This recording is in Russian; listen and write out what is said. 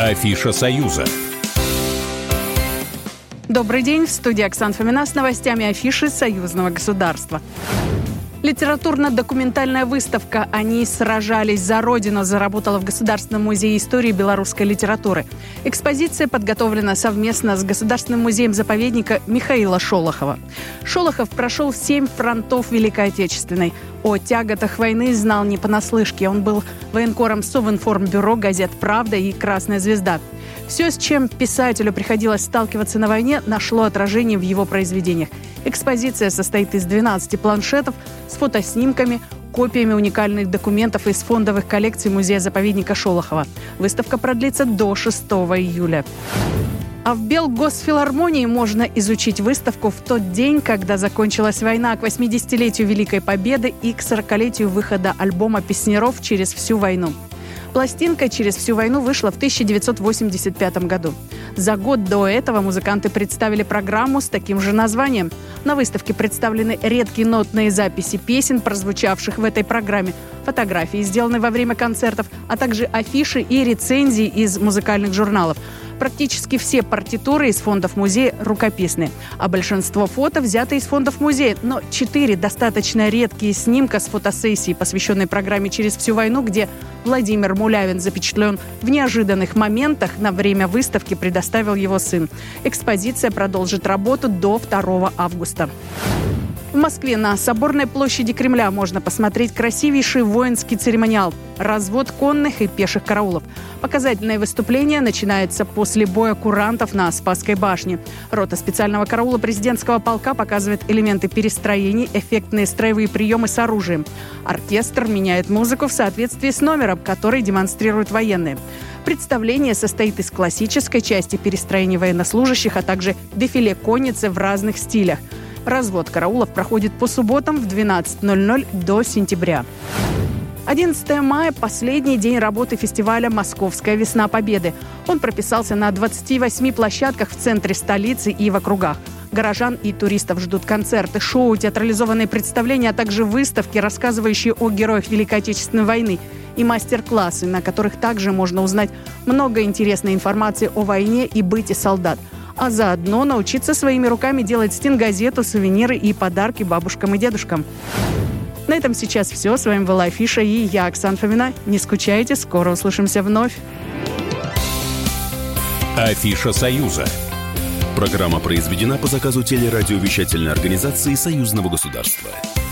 Афиша «Союза». Добрый день, в студии Оксана Фомина с новостями афиши союзного государства. Литературно-документальная выставка «Они сражались за Родину» заработала в Государственном музее истории белорусской литературы. Экспозиция подготовлена совместно с Государственным музеем-заповедника Михаила Шолохова. Шолохов прошел 7 фронтов Великой Отечественной. О тяготах войны знал не понаслышке. Он был военкором Совинформбюро, газет «Правда» и «Красная звезда». Все, с чем писателю приходилось сталкиваться на войне, нашло отражение в его произведениях. Экспозиция состоит из 12 планшетов с фотоснимками, копиями уникальных документов из фондовых коллекций музея-заповедника Шолохова. Выставка продлится до 6 июля. А в Белгосфилармонии можно изучить выставку в тот день, когда закончилась война, к 80-летию Великой Победы и к 40-летию выхода альбома «Песняров. Через всю войну». Пластинка «Через всю войну» вышла в 1985 году. За год до этого музыканты представили программу с таким же названием. На выставке представлены редкие нотные записи песен, прозвучавших в этой программе, фотографии, сделанные во время концертов, а также афиши и рецензии из музыкальных журналов. Практически все партитуры из фондов музея рукописные, а большинство фото взято из фондов музея. Но 4 достаточно редкие снимка с фотосессии, посвященной программе «Через всю войну», где Владимир Мулявин запечатлен в неожиданных моментах, на время выставки предоставил его сын. Экспозиция продолжит работу до 2 августа. В Москве на Соборной площади Кремля можно посмотреть красивейший воинский церемониал – развод конных и пеших караулов. Показательное выступление начинается после боя курантов на Спасской башне. Рота специального караула президентского полка показывает элементы перестроений, эффектные строевые приемы с оружием. Оркестр меняет музыку в соответствии с номером, который демонстрируют военные. Представление состоит из классической части перестроения военнослужащих, а также дефиле конницы в разных стилях. Развод караулов проходит по субботам в 12:00 до сентября. 11 мая – последний день работы фестиваля «Московская весна Победы». Он прописался на 28 площадках в центре столицы и в округах. Горожан и туристов ждут концерты, шоу, театрализованные представления, а также выставки, рассказывающие о героях Великой Отечественной войны, и мастер-классы, на которых также можно узнать много интересной информации о войне и быте солдат. А заодно научиться своими руками делать стенгазету, сувениры и подарки бабушкам и дедушкам. На этом сейчас все. С вами была Афиша и я, Оксана Фомина. Не скучайте, скоро услышимся вновь. Афиша «Союза». Программа произведена по заказу телерадиовещательной организации Союзного государства.